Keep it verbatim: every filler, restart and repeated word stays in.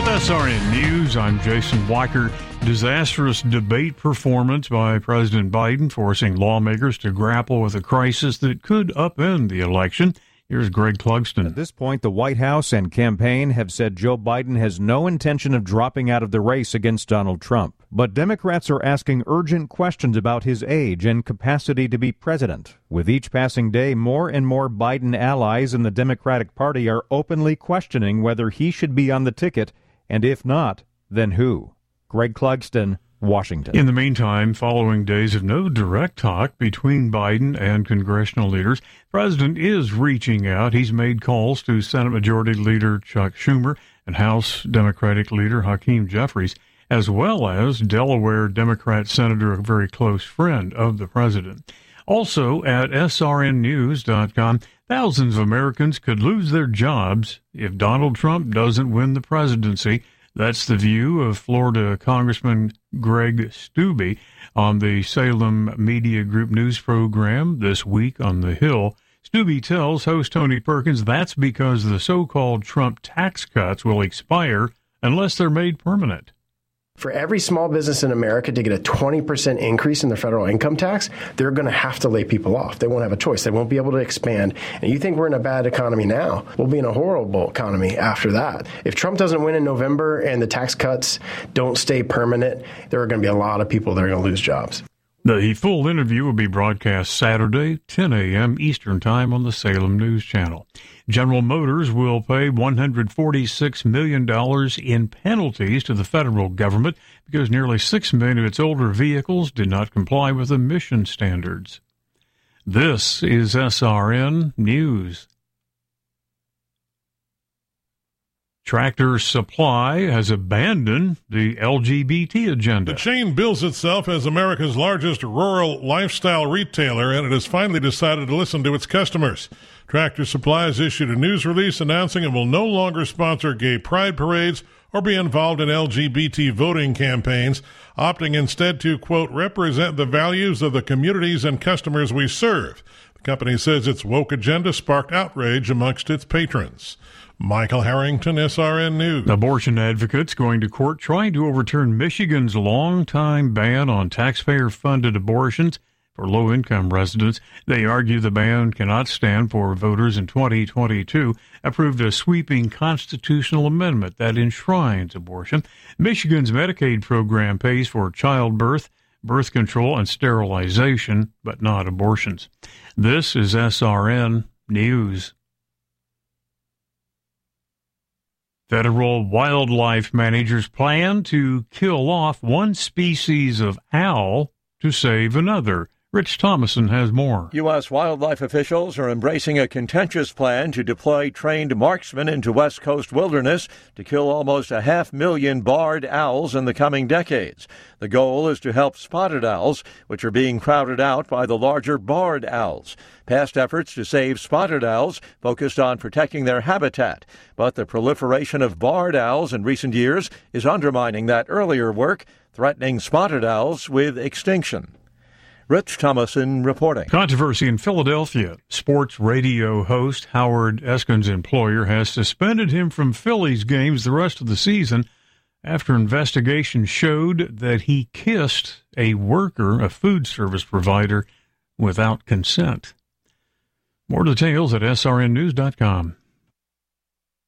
With S R N News, I'm Jason Weicker. Disastrous debate performance by President Biden forcing lawmakers to grapple with a crisis that could upend the election. Here's Greg Clugston. At this point, the White House and campaign have said Joe Biden has no intention of dropping out of the race against Donald Trump. But Democrats are asking urgent questions about his age and capacity to be president. With each passing day, more and more Biden allies in the Democratic Party are openly questioning whether he should be on the ticket, and if not, then who? Greg Clugston, Washington. In the meantime, following days of no direct talk between Biden and congressional leaders, the president is reaching out. He's made calls to Senate Majority Leader Chuck Schumer and House Democratic Leader Hakeem Jeffries, as well as Delaware Democrat Senator, a very close friend of the president. Also at S R N news dot com, thousands of Americans could lose their jobs if Donald Trump doesn't win the presidency. That's the view of Florida Congressman Greg Steube on the Salem Media Group news program This Week on the Hill. Steube tells host Tony Perkins that's because the so-called Trump tax cuts will expire unless they're made permanent. For every small business in America to get a twenty percent increase in their federal income tax, they're going to have to lay people off. They won't have a choice. They won't be able to expand. And you think we're in a bad economy now, we'll be in a horrible economy after that. If Trump doesn't win in November and the tax cuts don't stay permanent, there are going to be a lot of people that are going to lose jobs. The full interview will be broadcast Saturday, ten a.m. Eastern Time on the Salem News Channel. General Motors will pay one hundred forty-six million dollars in penalties to the federal government because nearly six million of its older vehicles did not comply with emission standards. This is S R N News. Tractor Supply has abandoned the L G B T agenda. The chain bills itself as America's largest rural lifestyle retailer, and it has finally decided to listen to its customers. Tractor Supply has issued a news release announcing it will no longer sponsor gay pride parades or be involved in L G B T voting campaigns, opting instead to, quote, represent the values of the communities and customers we serve. The company says its woke agenda sparked outrage amongst its patrons. Michael Harrington, S R N News. Abortion advocates going to court trying to overturn Michigan's long-time ban on taxpayer-funded abortions for low-income residents. They argue the ban cannot stand for voters in twenty twenty-two approved a sweeping constitutional amendment that enshrines abortion. Michigan's Medicaid program pays for childbirth, birth control, and sterilization, but not abortions. This is S R N News. Federal wildlife managers plan to kill off one species of owl to save another. Rich Thomason has more. U S wildlife officials are embracing a contentious plan to deploy trained marksmen into West Coast wilderness to kill almost a half million barred owls in the coming decades. The goal is to help spotted owls, which are being crowded out by the larger barred owls. Past efforts to save spotted owls focused on protecting their habitat, but the proliferation of barred owls in recent years is undermining that earlier work, threatening spotted owls with extinction. Rich Thomason reporting. Controversy in Philadelphia. Sports radio host Howard Eskin's employer has suspended him from Phillies games the rest of the season after investigation showed that he kissed a worker, a food service provider, without consent. More details at S R N news dot com.